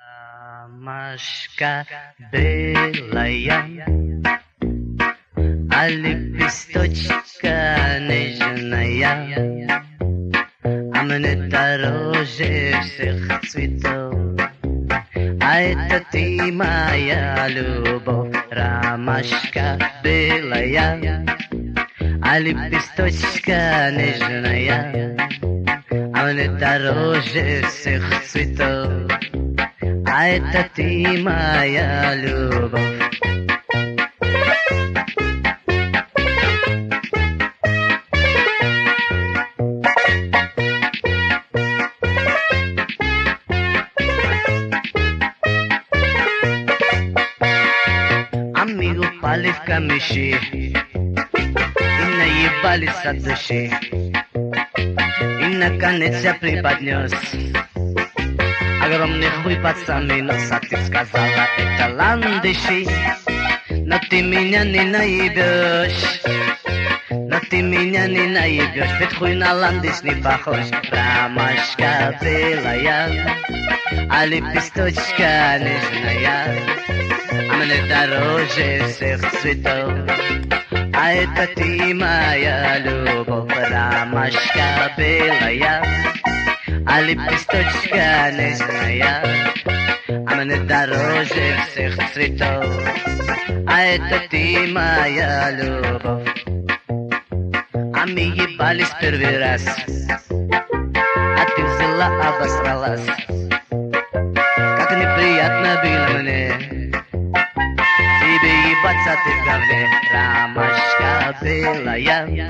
Ромашка белая, а лепесточка нежная, а мне дороже всех цветов. А это ты, моя любовь, ромашка белая, а лепесточка нежная, а мне дороже всех цветов. А это ты, моя любовь. Amigo, упали в камыши и наебались от души. И наконец я преподнес огромный хуй под самый нос, а ты сказала, это ландыши. Но ты меня не наебешь, но ты меня не наебешь, ведь хуй на ландыш не похож. Ромашка белая, а лепесточка нежная, а мне дороже всех цветов. А это ты, моя любовь, ромашка белая, а лепесточка нежная, а мне дороже всех цветов. А это ты, моя любовь. А мы ебались первый раз, а ты взяла, обосралась. Как неприятно было мне тебе ебаться, ты в говне. Ромашка белая,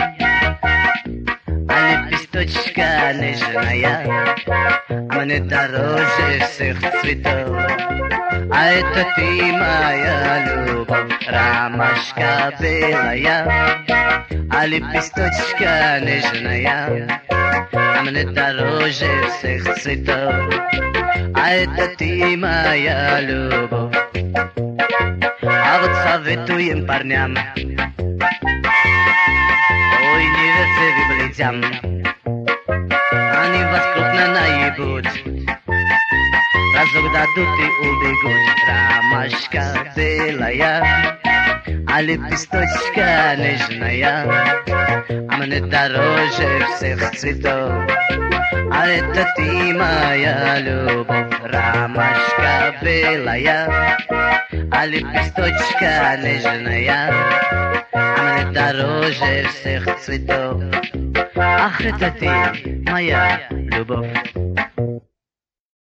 а лепесточка нежная, а мне дороже всех цветов. А это ты, моя любовь, ромашка белая, а лепесточка нежная, а мне дороже всех цветов. А это ты, моя любовь. А вот советуем парням, ой, не верьте вы блядям, они вас крупно наебут, разок дадут и убегут. Ромашка белая, а лепесточка нежная, а мне дороже всех цветов. А это ты, моя любовь, ромашка белая, а лепесточка нежная, а мне дороже всех цветов. Ах, это ты, моя любовь.